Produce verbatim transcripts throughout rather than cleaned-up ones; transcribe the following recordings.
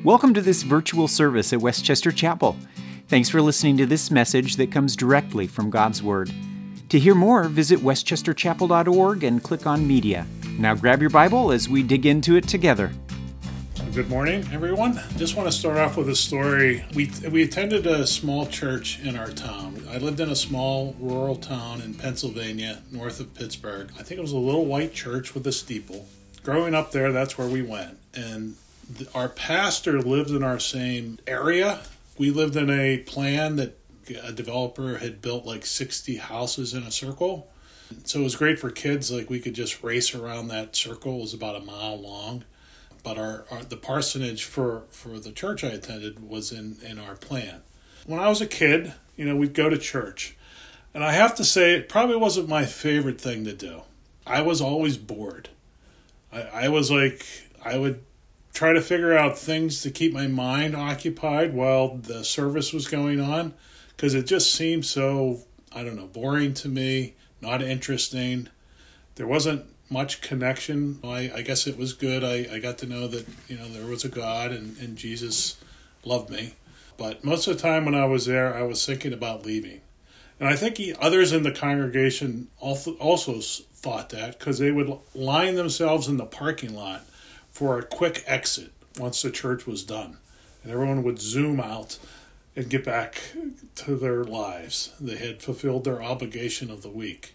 Welcome to this virtual service at Westchester Chapel. Thanks for listening to this message that comes directly from God's Word. To hear more, visit westchester chapel dot org and click on Media. Now grab your Bible as we dig into it together. Good morning, everyone. Just want to start off with a story. We we attended a small church in our town. I lived in a small rural town in Pennsylvania, north of Pittsburgh. I think it was a little white church with a steeple. Growing up there, that's where we went. And the, our pastor lived in our same area. We lived in a plan that a developer had built like sixty houses in a circle. So it was great for kids. Like we could just race around that circle. It was about a mile long. But our, our the parsonage for, for the church I attended was in, in our plan. When I was a kid, you know, we'd go to church. And I have to say, it probably wasn't my favorite thing to do. I was always bored. I, I was like, I would try to figure out things to keep my mind occupied while the service was going on. Because it just seemed so, I don't know, boring to me, not interesting. There wasn't much connection. I, I guess it was good. I, I got to know that, you know, there was a God and, and Jesus loved me. But most of the time when I was there, I was thinking about leaving. And I think he, others in the congregation also, also thought that because they would line themselves in the parking lot for a quick exit once the church was done. And everyone would zoom out and get back to their lives. They had fulfilled their obligation of the week.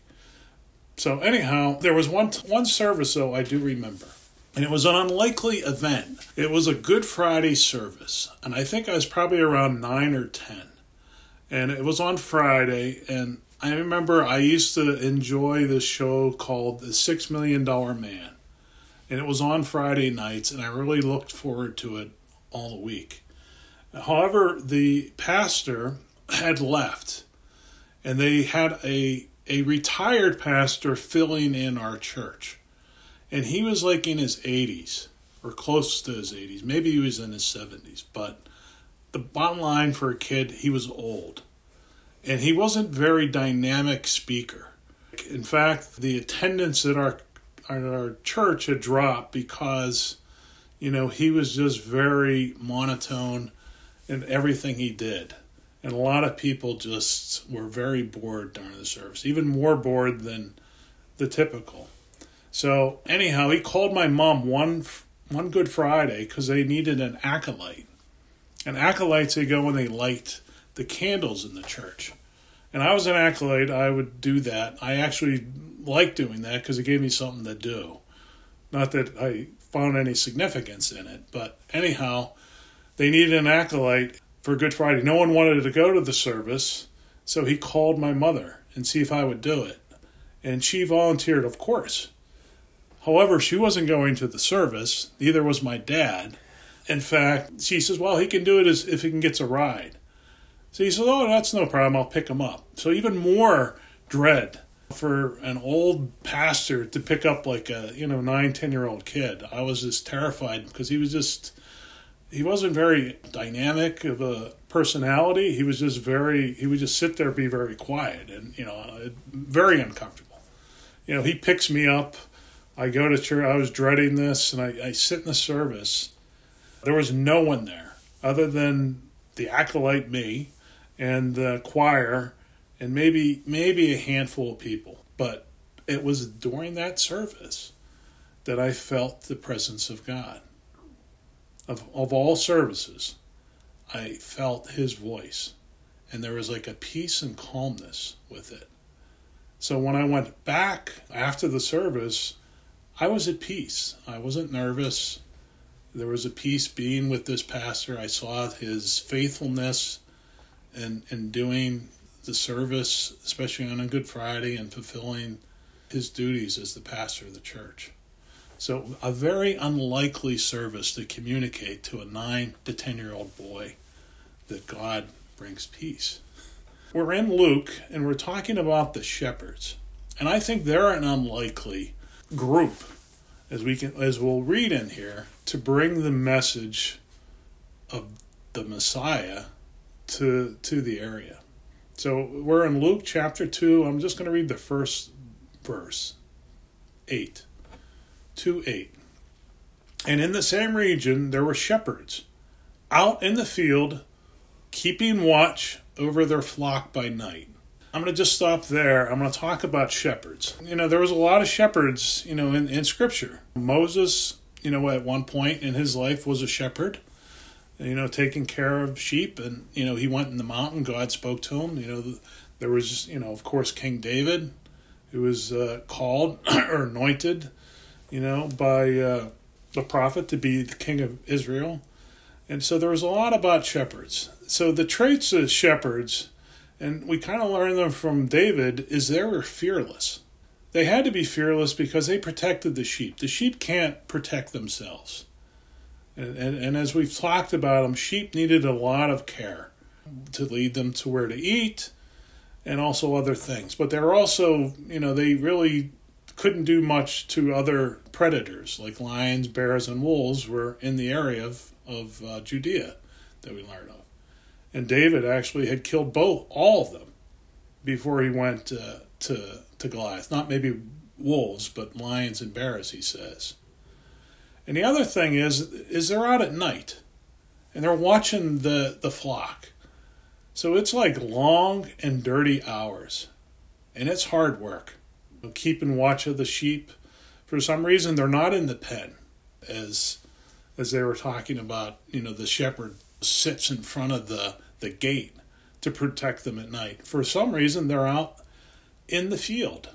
So anyhow, there was one one service, though, I do remember. And it was an unlikely event. It was a Good Friday service. And I think I was probably around nine or ten. And it was on Friday. And I remember I used to enjoy this show called The Six Million Dollar Man. And it was on Friday nights. And I really looked forward to it all the week. However, the pastor had left. And they had a... a retired pastor filling in our church. And he was like in his eighties, or close to his eighties. Maybe he was in his seventies. But the bottom line for a kid, he was old. And he wasn't a very dynamic speaker. In fact, the attendance at our, at our church had dropped because, you know, he was just very monotone in everything he did. And a lot of people just were very bored during the service, even more bored than the typical. So anyhow, he called my mom one one Good Friday because they needed an acolyte. And acolytes, they go and they light the candles in the church. And I was an acolyte. I would do that. I actually liked doing that because it gave me something to do. Not that I found any significance in it. But anyhow, they needed an acolyte for Good Friday. No one wanted to go to the service, so he called my mother and see if I would do it. And she volunteered, of course. However, she wasn't going to the service. Neither was my dad. In fact, she says, well, he can do it as if he can get a ride. So he says, oh, that's no problem. I'll pick him up. So even more dread for an old pastor to pick up like a, you know, nine, ten-year-old kid. I was just terrified because he was just... He wasn't very dynamic of a personality. He was just very, he would just sit there and be very quiet and, you know, very uncomfortable. You know, he picks me up. I go to church. I was dreading this, and I, I sit in the service. There was no one there other than the acolyte, me, and the choir, and maybe maybe a handful of people. But it was during that service that I felt the presence of God. Of, of all services, I felt his voice. And there was like a peace and calmness with it. So when I went back after the service, I was at peace. I wasn't nervous. There was a peace being with this pastor. I saw his faithfulness in, in doing the service, especially on a Good Friday, and fulfilling his duties as the pastor of the church. So a very unlikely service to communicate to a nine to ten-year-old boy that God brings peace. We're in Luke, and we're talking about the shepherds. And I think they're an unlikely group, as we can, as we'll read in here, to bring the message of the Messiah to, to the area. So we're in Luke chapter two. I'm just going to read the first verse, eight. two eight. And in the same region there were shepherds out in the field, keeping watch over their flock by night. I'm going to just stop there. I'm going to talk about shepherds. You know, there was a lot of shepherds, you know, in, in Scripture. Moses, you know, at one point in his life was a shepherd, you know, taking care of sheep. And, you know, he went in the mountain. God spoke to him. You know, there was, you know, of course, King David, who was uh, called or anointed, you know, by uh, the prophet to be the king of Israel. And so there was a lot about shepherds. So the traits of shepherds, and we kind of learn them from David, is they were fearless. They had to be fearless because they protected the sheep. The sheep can't protect themselves. And, and, and as we've talked about them, sheep needed a lot of care to lead them to where to eat and also other things. But they're also, you know, they really couldn't do much to other predators like lions, bears, and wolves were in the area of, of uh, Judea that we learned of. And David actually had killed both, all of them, before he went uh, to to Goliath. Not maybe wolves, but lions and bears, he says. And the other thing is, is they're out at night, and they're watching the, the flock. So it's like long and dirty hours, and it's hard work. Keeping watch of the sheep. For some reason, they're not in the pen, as as they were talking about. You know, the shepherd sits in front of the, the gate to protect them at night. For some reason, they're out in the field.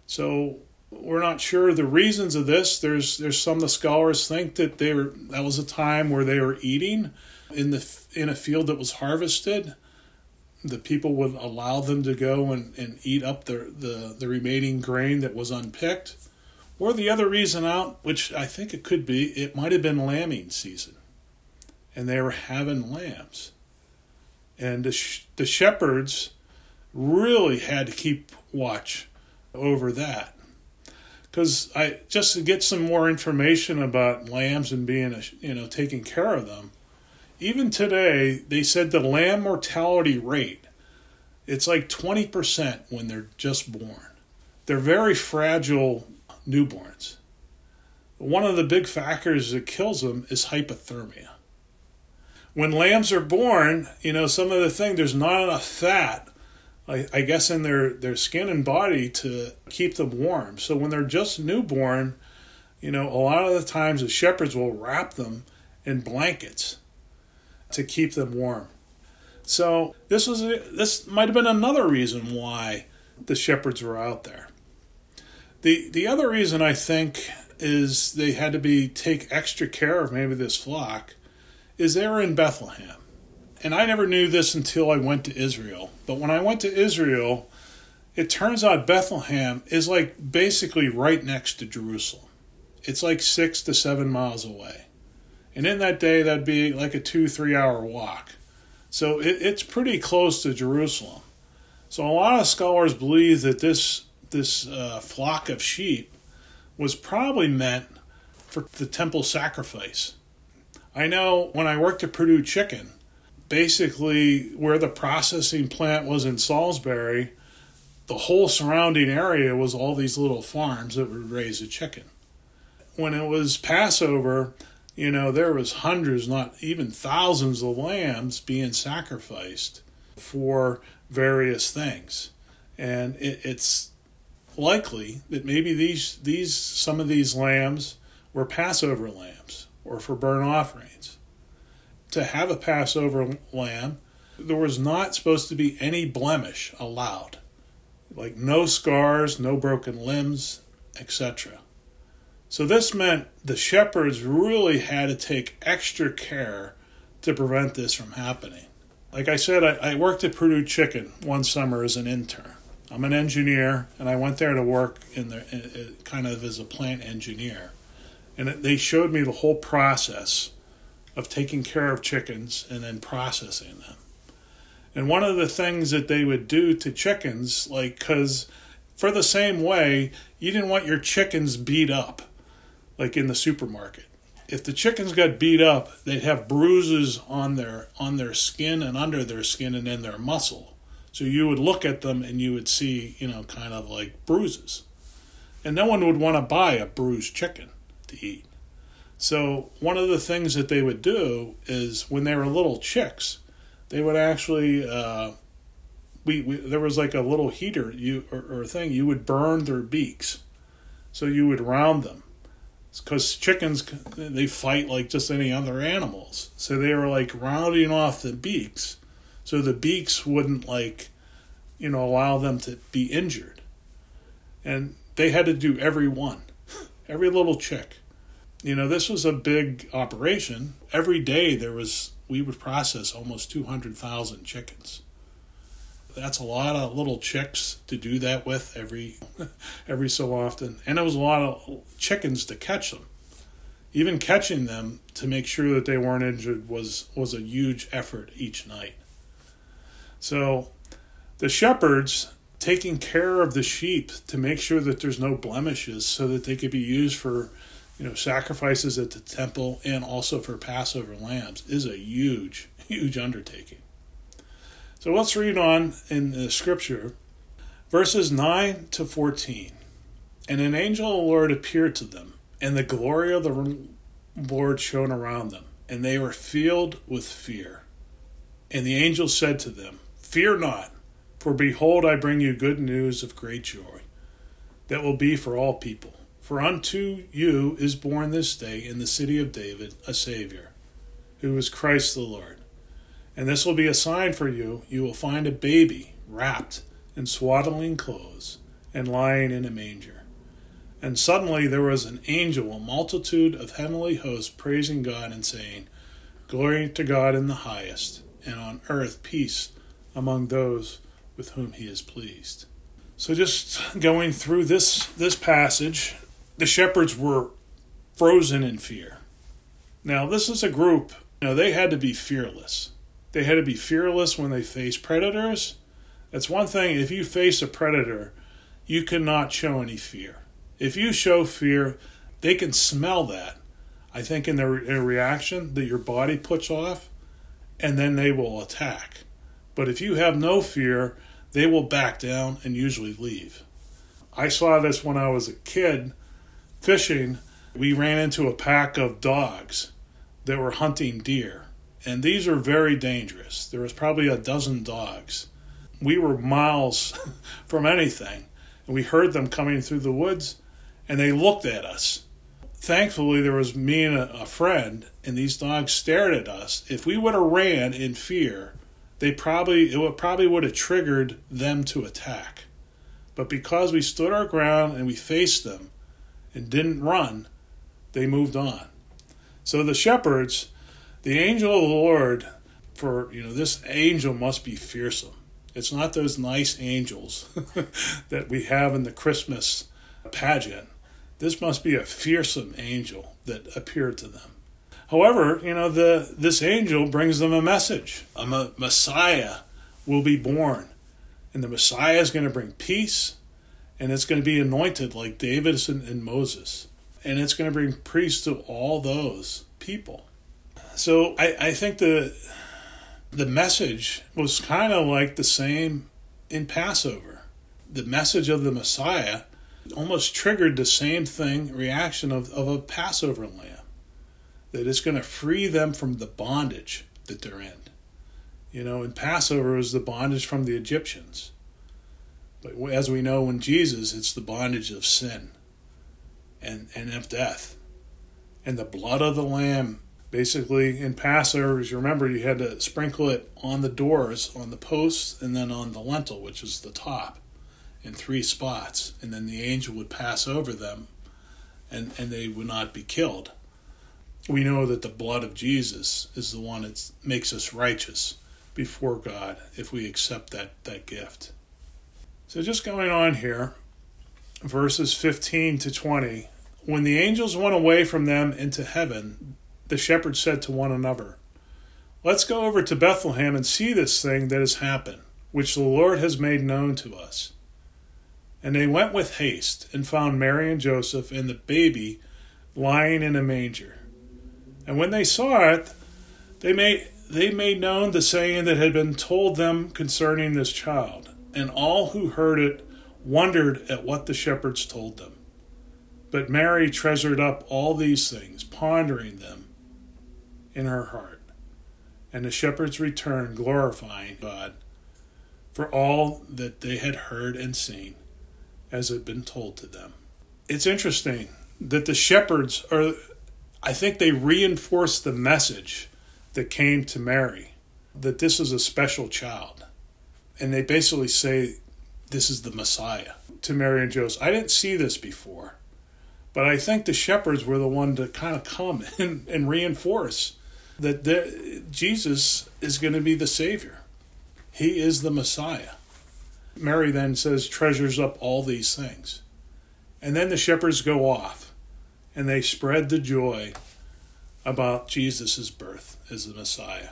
So we're not sure the reasons of this. There's there's some of the scholars think that they were that was a time where they were eating in the in a field that was harvested. The people would allow them to go and, and eat up the, the, the remaining grain that was unpicked. Or the other reason out, which I think it could be, it might have been lambing season. And they were having lambs. And the, sh- the shepherds really had to keep watch over that. Because I just to get some more information about lambs and being, a, you know, taking care of them, even today, they said the lamb mortality rate, it's like twenty percent when they're just born. They're very fragile newborns. One of the big factors that kills them is hypothermia. When lambs are born, you know, some of the thing, there's not enough fat, I, I guess, in their, their skin and body to keep them warm. So when they're just newborn, you know, a lot of the times the shepherds will wrap them in blankets to keep them warm. So this was a, this might have been another reason why the shepherds were out there. The the other reason I think is they had to be take extra care of maybe this flock is they were in Bethlehem. And I never knew this until I went to Israel. But when I went to Israel, it turns out Bethlehem is like basically right next to Jerusalem. It's like six to seven miles away. And in that day, that'd be like a two, three hour walk. So it, it's pretty close to Jerusalem. So a lot of scholars believe that this this uh, flock of sheep was probably meant for the temple sacrifice. I know when I worked at Purdue Chicken, basically where the processing plant was in Salisbury, the whole surrounding area was all these little farms that would raise a chicken. When it was Passover, you know, there was hundreds, not even thousands of lambs being sacrificed for various things. And it, it's likely that maybe these these some of these lambs were Passover lambs or for burnt offerings. To have a Passover lamb, there was not supposed to be any blemish allowed. Like no scars, no broken limbs, et cetera. So this meant the shepherds really had to take extra care to prevent this from happening. Like I said, I, I worked at Purdue Chicken one summer as an intern. I'm an engineer, and I went there to work in the in, kind of as a plant engineer. And it, they showed me the whole process of taking care of chickens and then processing them. And one of the things that they would do to chickens, like, because for the same way, you didn't want your chickens beat up. Like in the supermarket. If the chickens got beat up, they'd have bruises on their on their skin and under their skin and in their muscle. So you would look at them and you would see, you know, kind of like bruises. And no one would want to buy a bruised chicken to eat. So one of the things that they would do is when they were little chicks, they would actually, uh, we, we there was like a little heater you or, or thing, you would burn their beaks. So you would round them. Because chickens, they fight like just any other animals. So they were like rounding off the beaks. So the beaks wouldn't like, you know, allow them to be injured. And they had to do every one. Every little chick. You know, this was a big operation. Every day there was, we would process almost two hundred thousand chickens. That's a lot of little chicks to do that with every every so often. And it was a lot of chickens to catch them. Even catching them to make sure that they weren't injured was, was a huge effort each night. So the shepherds taking care of the sheep to make sure that there's no blemishes so that they could be used for, you know, sacrifices at the temple and also for Passover lambs is a huge, huge undertaking. So let's read on in the scripture, verses nine to fourteen. And an angel of the Lord appeared to them, and the glory of the Lord shone around them, and they were filled with fear. And the angel said to them, Fear not, for behold, I bring you good news of great joy, that will be for all people. For unto you is born this day in the city of David a Savior, who is Christ the Lord. And this will be a sign for you. You will find a baby wrapped in swaddling clothes and lying in a manger. And suddenly there was an angel, a multitude of heavenly hosts, praising God and saying, Glory to God in the highest, and on earth peace among those with whom he is pleased. So just going through this, this passage, the shepherds were frozen in fear. Now, this is a group, you know, they had to be fearless. They had to be fearless when they faced predators. That's one thing, if you face a predator, you cannot show any fear. If you show fear, they can smell that, I think, in their, their reaction that your body puts off, and then they will attack. But if you have no fear, they will back down and usually leave. I saw this when I was a kid fishing. We ran into a pack of dogs that were hunting deer. And these are very dangerous. There was probably a dozen dogs. We were miles from anything. And we heard them coming through the woods, and they looked at us. Thankfully, there was me and a, a friend, and these dogs stared at us. If we would have ran in fear, they probably it would probably would have triggered them to attack. But because we stood our ground and we faced them and didn't run, they moved on. So the shepherds, the angel of the Lord, for, you know, this angel must be fearsome. It's not those nice angels that we have in the Christmas pageant. This must be a fearsome angel that appeared to them. However, you know, the this angel brings them a message. A Messiah will be born. And the Messiah is going to bring peace. And it's going to be anointed like David and, and Moses. And it's going to bring peace to all those people. So I, I think the the message was kind of like the same in Passover. The message of the Messiah almost triggered the same thing, reaction of, of a Passover lamb. That it's going to free them from the bondage that they're in. You know, in Passover it was the bondage from the Egyptians. But as we know, in Jesus, it's the bondage of sin and, and of death. And the blood of the lamb, basically in Passover, as you remember, you had to sprinkle it on the doors, on the posts, and then on the lintel, which is the top, in three spots. And then the angel would pass over them, and, and they would not be killed. We know that the blood of Jesus is the one that makes us righteous before God if we accept that, that gift. So just going on here, verses fifteen to twenty. When the angels went away from them into heaven, the shepherds said to one another, Let's go over to Bethlehem and see this thing that has happened, which the Lord has made known to us. And they went with haste and found Mary and Joseph and the baby lying in a manger. And when they saw it, they made, they made known the saying that had been told them concerning this child. And all who heard it wondered at what the shepherds told them. But Mary treasured up all these things, pondering them in her heart. And the shepherds returned, glorifying God for all that they had heard and seen, as had been told to them. It's interesting that the shepherds are, I think they reinforced the message that came to Mary, that this is a special child. And they basically say, this is the Messiah to Mary and Joseph. I didn't see this before, but I think the shepherds were the one to kind of come and, and reinforce that the, Jesus is going to be the Savior. He is the Messiah. Mary then says, treasures up all these things. And then the shepherds go off and they spread the joy about Jesus' birth as the Messiah.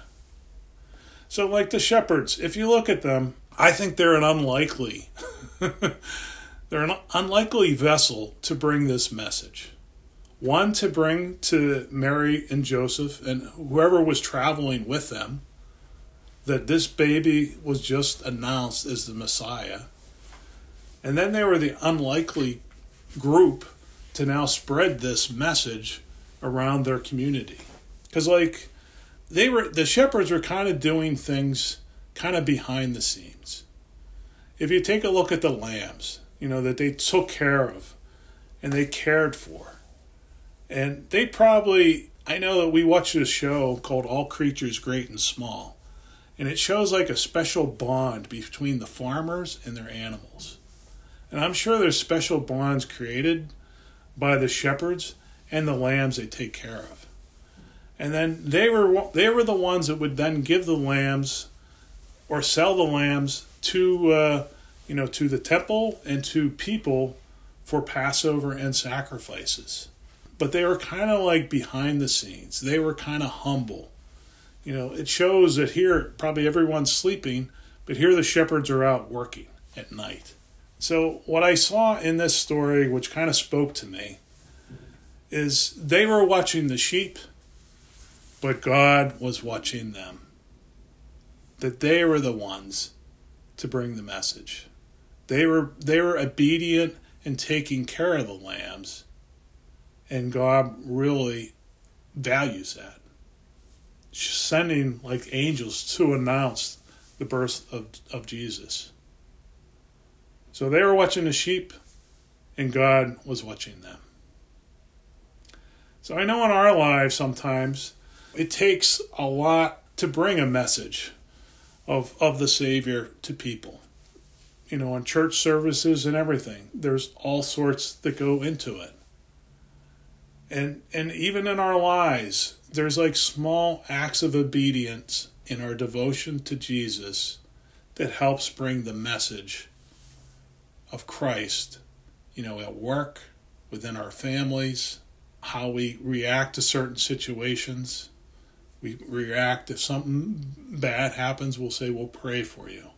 So like the shepherds, if you look at them, I think they're an unlikely, they're an unlikely vessel to bring this message. One, to bring to Mary and Joseph and whoever was traveling with them that this baby was just announced as the Messiah. And then they were the unlikely group to now spread this message around their community. Because like they were, the shepherds were kind of doing things kind of behind the scenes. If you take a look at the lambs, you know, that they took care of and they cared for. And they probably, I know that we watched this show called All Creatures Great and Small, and it shows like a special bond between the farmers and their animals. And I'm sure there's special bonds created by the shepherds and the lambs they take care of. And then they were they were the ones that would then give the lambs or sell the lambs to uh, you know to the temple and to people for Passover and sacrifices. But they were kind of like behind the scenes. They were kind of humble. You know, it shows that here probably everyone's sleeping, but here the shepherds are out working at night. So what I saw in this story, which kind of spoke to me, is they were watching the sheep, but God was watching them. That they were the ones to bring the message. They were they were obedient and taking care of the lambs, and God really values that. Sending like angels to announce the birth of, of Jesus. So they were watching the sheep, and God was watching them. So I know in our lives sometimes it takes a lot to bring a message of, of the Savior to people. You know, in church services and everything, there's all sorts that go into it. And and even in our lives, there's like small acts of obedience in our devotion to Jesus that helps bring the message of Christ, you know, at work, within our families, how we react to certain situations. We react if something bad happens, we'll say, we'll pray for you.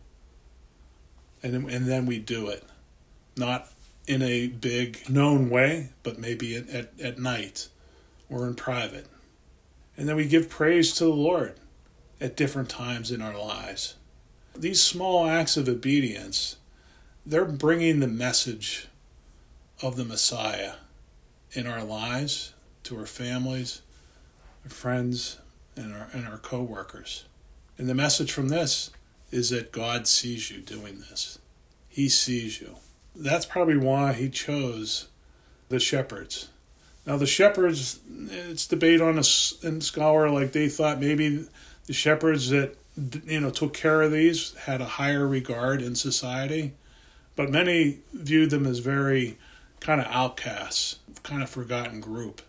And then, and then we do it. Not in a big known way, but maybe at, at, at night or in private. And then we give praise to the Lord at different times in our lives. These small acts of obedience, they're bringing the message of the Messiah in our lives, to our families, our friends, and our, and our co-workers. And the message from this is that God sees you doing this. He sees you. That's probably why he chose the shepherds. Now the shepherds, it's debate on a in scholar, like they thought maybe the shepherds that, you know, took care of these had a higher regard in society, but many viewed them as very kind of outcasts, kind of forgotten group.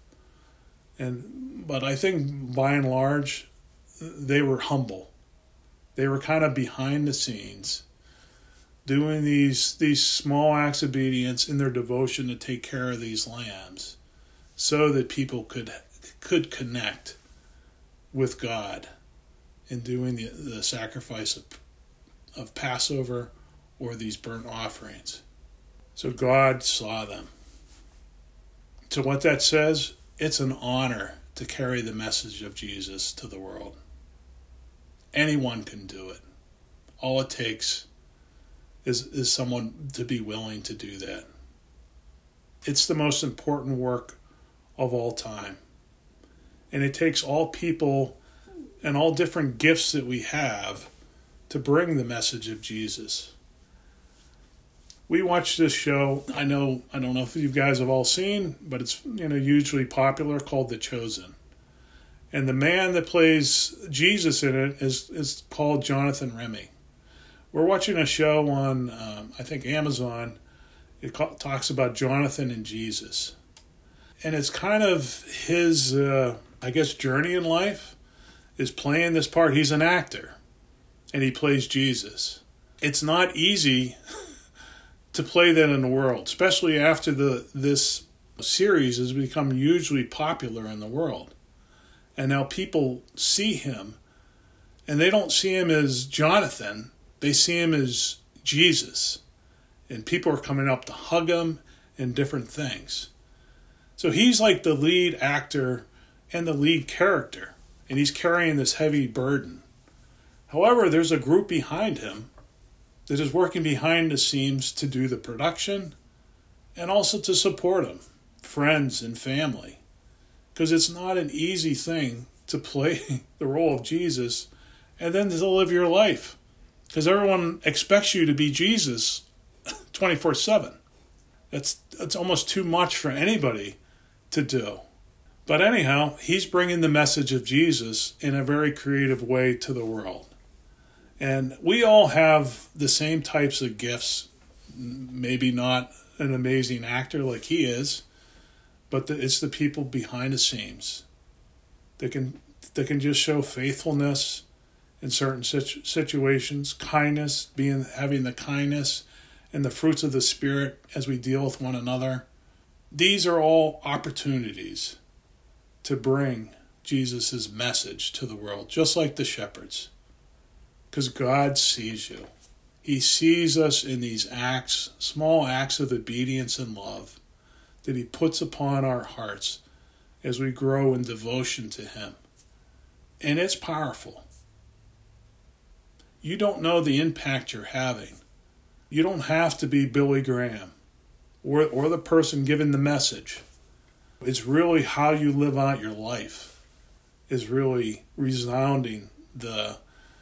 And but I think by and large, they were humble. They were kind of behind the scenes, doing these these small acts of obedience in their devotion to take care of these lambs, so that people could could connect with God in doing the, the sacrifice of, of Passover or these burnt offerings. So God saw them. So what that says, it's an honor to carry the message of Jesus to the world. Anyone can do it. All it takes is, is someone to be willing to do that. It's the most important work of all time. And it takes all people and all different gifts that we have to bring the message of Jesus. We watch this show, I know, I don't know if you guys have all seen, but it's, you know, hugely popular, called The Chosen. And the man that plays Jesus in it is, is called Jonathan Remy. We're watching a show on, um, I think, Amazon. It ca- talks about Jonathan and Jesus. And it's kind of his, uh, I guess, journey in life is playing this part. He's an actor, and he plays Jesus. It's not easy to play that in the world, especially after the this series has become hugely popular in the world. And now people see him, and they don't see him as Jonathan. They see him as Jesus. And people are coming up to hug him and different things. So he's like the lead actor and the lead character, and he's carrying this heavy burden. However, there's a group behind him that is working behind the scenes to do the production and also to support him, friends and family. Because it's not an easy thing to play the role of Jesus and then to live your life. Because everyone expects you to be Jesus twenty-four seven. That's, that's almost too much for anybody to do. But anyhow, he's bringing the message of Jesus in a very creative way to the world. And we all have the same types of gifts, maybe not an amazing actor like he is, but the, it's the people behind the scenes that can that can just show faithfulness in certain situ- situations, kindness, being having the kindness and the fruits of the Spirit as we deal with one another. These are all opportunities to bring Jesus' message to the world, just like the shepherds. Because God sees you. He sees us in these acts, small acts of obedience and love that he puts upon our hearts as we grow in devotion to him. And it's powerful. You don't know the impact you're having. You don't have to be Billy Graham or, or the person giving the message. It's really how you live out your life is really resounding the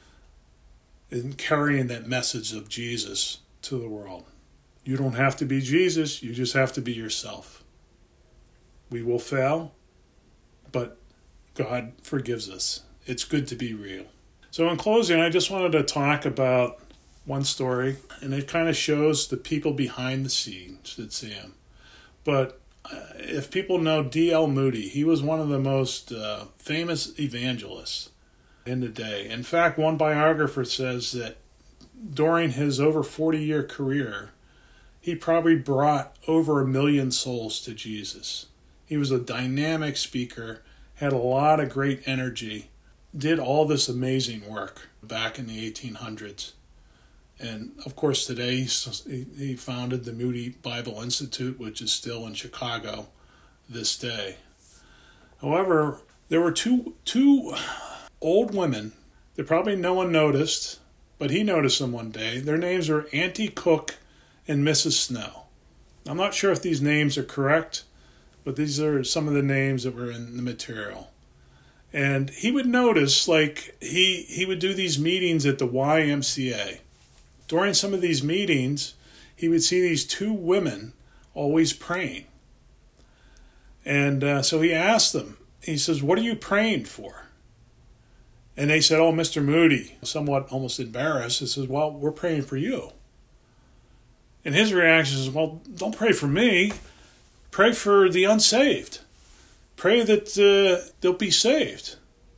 in carrying that message of Jesus to the world. You don't have to be Jesus, you just have to be yourself. We will fail, but God forgives us. It's good to be real. So in closing, I just wanted to talk about one story, and it kind of shows the people behind the scenes at Sam. But uh, if people know D L Moody, he was one of the most uh, famous evangelists in the day. In fact, one biographer says that during his over forty-year career, he probably brought over a million souls to Jesus. He was a dynamic speaker, had a lot of great energy, did all this amazing work back in the eighteen hundreds. And of course today he founded the Moody Bible Institute, which is still in Chicago this day. However, there were two two old women that probably no one noticed, but he noticed them one day. Their names are Auntie Cook and Missus Snow. I'm not sure if these names are correct, but these are some of the names that were in the material. And he would notice, like, he, he would do these meetings at the Y M C A. During some of these meetings, he would see these two women always praying. And uh, so he asked them, he says, "What are you praying for?" And they said, "Oh, Mister Moody," somewhat almost embarrassed. He says, "Well, we're praying for you." And his reaction is, "Well, don't pray for me. Pray for the unsaved. Pray that uh, they'll be saved."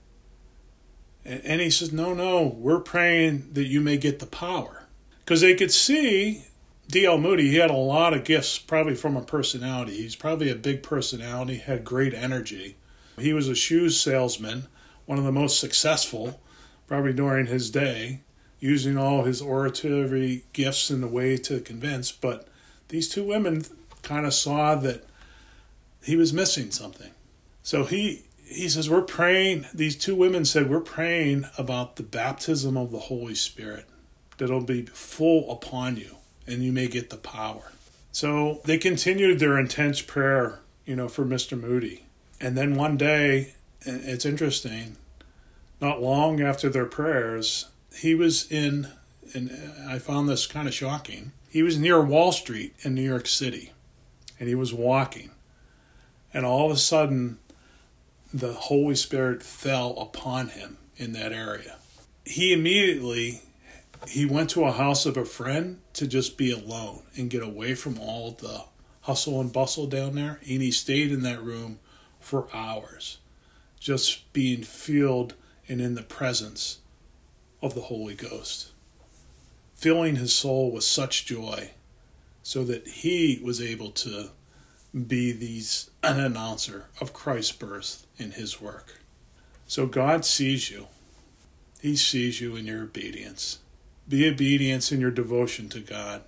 And, and he says, no, no, we're praying that you may get the power. Because they could see D L Moody, he had a lot of gifts, probably from a personality. He's probably a big personality, had great energy. He was a shoes salesman, one of the most successful, probably during his day, using all his oratory gifts in the way to convince. But these two women kind of saw that he was missing something. So he he says, we're praying, these two women said, we're praying about the baptism of the Holy Spirit, that it'll be full upon you, and you may get the power. So they continued their intense prayer, you know, for Mister Moody. And then one day, it's interesting, not long after their prayers, he was in, and I found this kind of shocking, he was near Wall Street in New York City, and he was walking. And all of a sudden, the Holy Spirit fell upon him in that area. He immediately, he went to a house of a friend to just be alone and get away from all the hustle and bustle down there. And he stayed in that room for hours, just being filled and in the presence of the Holy Ghost, filling his soul with such joy so that he was able to be these an announcer of Christ's birth in his work. So God sees you. He sees you in your obedience. Be obedient in your devotion to God.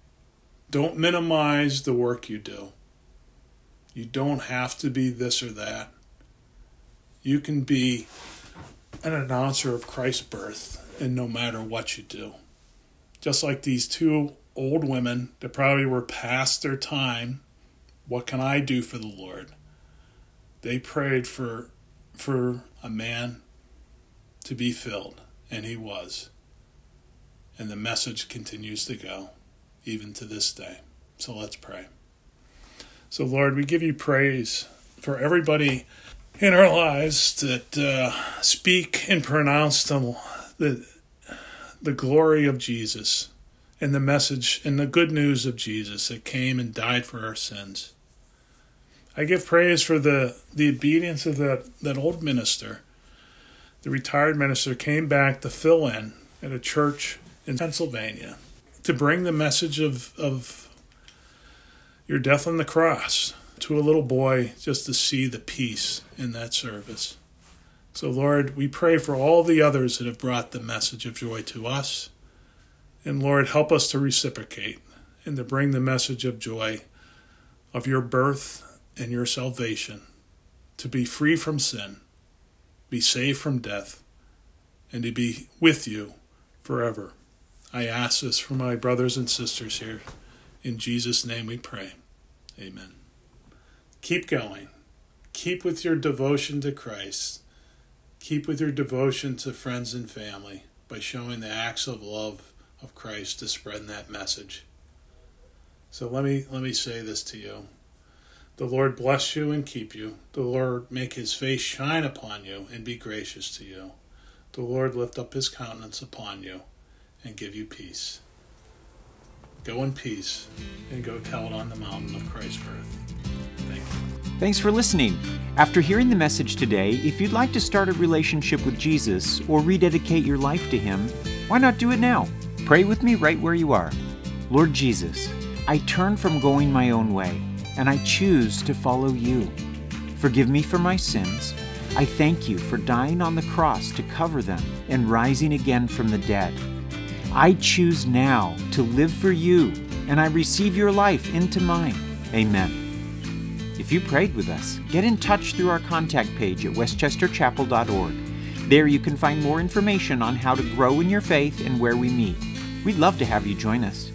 Don't minimize the work you do. You don't have to be this or that. You can be an announcer of Christ's birth, and no matter what you do. Just like these two old women that probably were past their time, what can I do for the Lord? They prayed for, for a man to be filled, and he was. And the message continues to go, even to this day. So let's pray. So Lord, we give you praise for everybody in our lives that uh, speak and pronounce the, the, the glory of Jesus and the message and the good news of Jesus that came and died for our sins. I give praise for the, the obedience of that, that old minister. The retired minister came back to fill in at a church in Pennsylvania to bring the message of, of your death on the cross to a little boy, just to see the peace in that service. So Lord, we pray for all the others that have brought the message of joy to us. And Lord, help us to reciprocate and to bring the message of joy of your birth and your salvation, to be free from sin, be saved from death, and to be with you forever. I ask this for my brothers and sisters here. In Jesus' name we pray. Amen. Keep going. Keep with your devotion to Christ. Keep with your devotion to friends and family by showing the acts of love of Christ to spread that message. So let me let me say this to you. The Lord bless you and keep you. The Lord make his face shine upon you and be gracious to you. The Lord lift up his countenance upon you and give you peace. Go in peace and go tell it on the mountain of Christ's birth. Thank you. Thanks for listening. After hearing the message today, if you'd like to start a relationship with Jesus or rededicate your life to him, why not do it now? Pray with me right where you are. Lord Jesus, I turn from going my own way, and I choose to follow you. Forgive me for my sins. I thank you for dying on the cross to cover them and rising again from the dead. I choose now to live for you, and I receive your life into mine. Amen. If you prayed with us, get in touch through our contact page at westchester chapel dot org. There you can find more information on how to grow in your faith and where we meet. We'd love to have you join us.